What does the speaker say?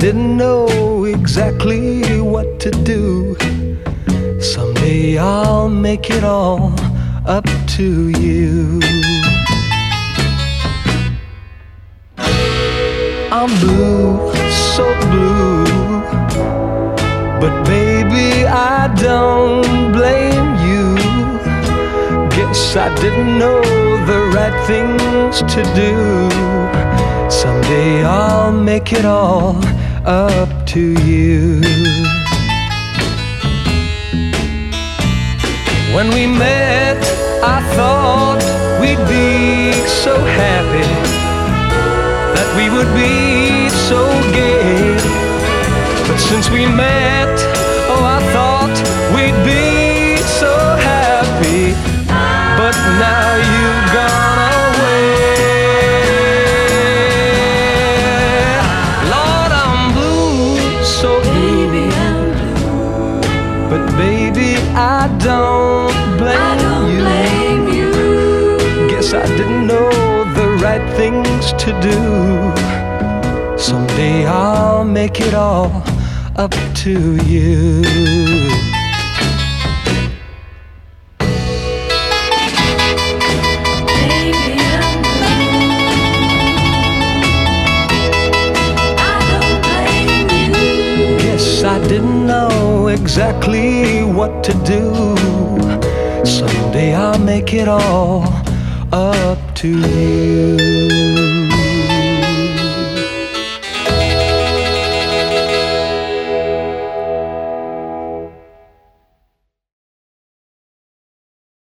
didn't know exactly what to do. Someday I'll make it all up to you. I'm blue, so blue, but baby, I don't blame you. Guess I didn't know the right things to do. Someday I'll make it all up to you. When we met, I thought we'd be so happy, that we would be so gay. But since we met, oh, I thought we'd be so happy. But now you've gone away. Lord, I'm blue, so blue. But baby, I don't blame you. Guess I didn't know the right things to do. Someday I'll make it all up to you. I didn't know exactly what to do. Someday I'll make it all up to you.